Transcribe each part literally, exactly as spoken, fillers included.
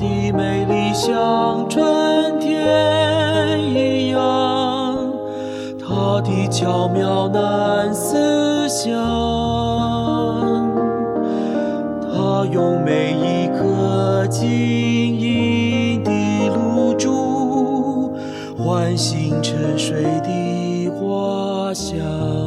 的美丽像春天一样，它的巧妙难思想。它用每一颗晶莹的露珠，唤醒沉睡的花香。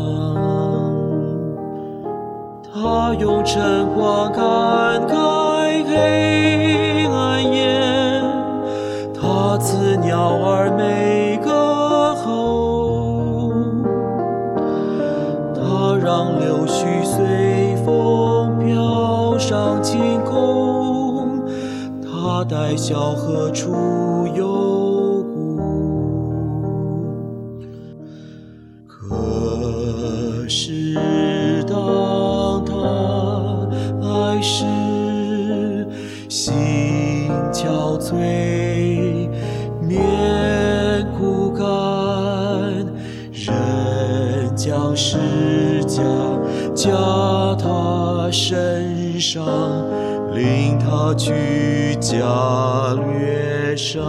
它用晨光看开黑暗夜，它赐鸟儿每个后，它让柳絮随风飘上晴空，它带小河出幽谷。可是当它来时，心憔悴，面枯干，人将石架架他身上，领他去加略山。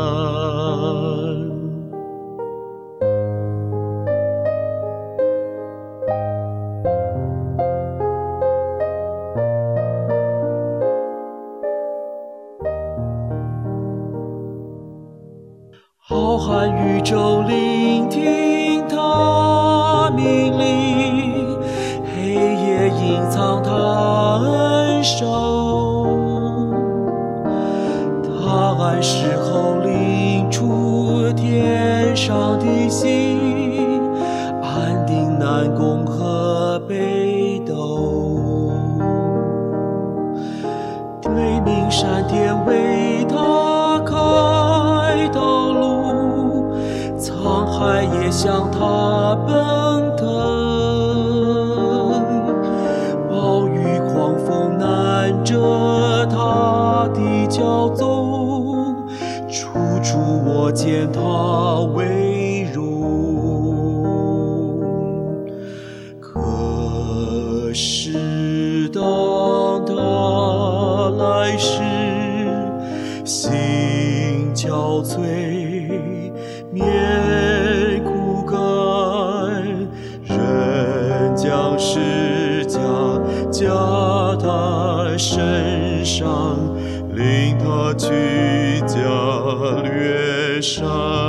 浩瀚宇宙聆听他命令，黑夜隐藏他恩手，他按时候领出天上的星，安定南宫和北斗。雷鸣闪电为他开道路，沧海也向他奔腾。暴雨狂风难遮他的骄纵，处处我见他威容。可是当他来时，心憔悴，面枯干，人将石架架他身上，领他去加略山。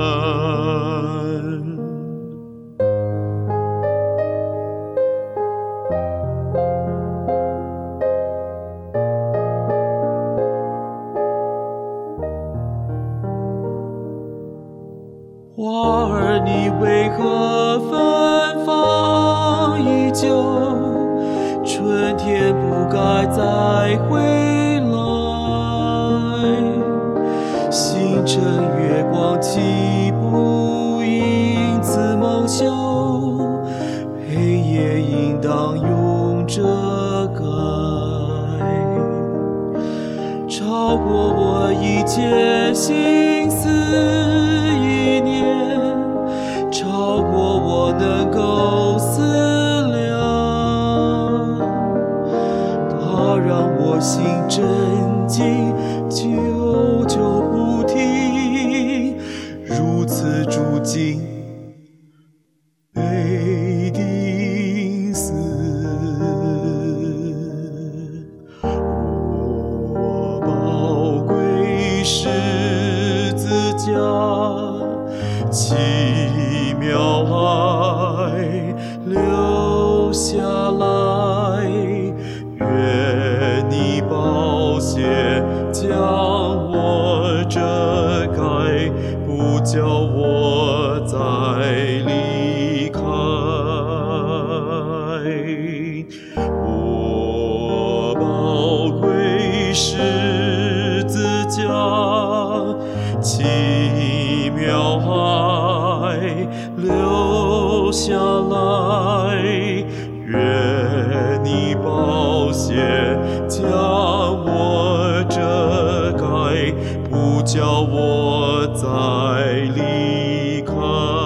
花儿你为何芬芳依旧？春天不该再回来。星辰月光岂不因此蒙羞？黑夜应当用遮盖，超过我一切心思意念，超过我能够思量。它让我心震惊，久久不停，如此住进北定寺。我宝贵十字架，奇妙爱留下来，愿你宝血将我遮盖，不叫我再离开。我宝贵十字架，奇妙爱留下来，愿你宝血将我遮盖，不叫我再离开。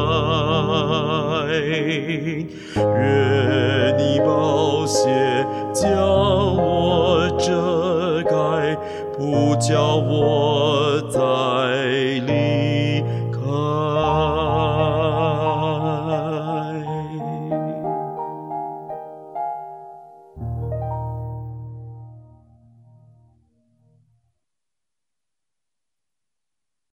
愿你宝血将我遮盖， 不叫我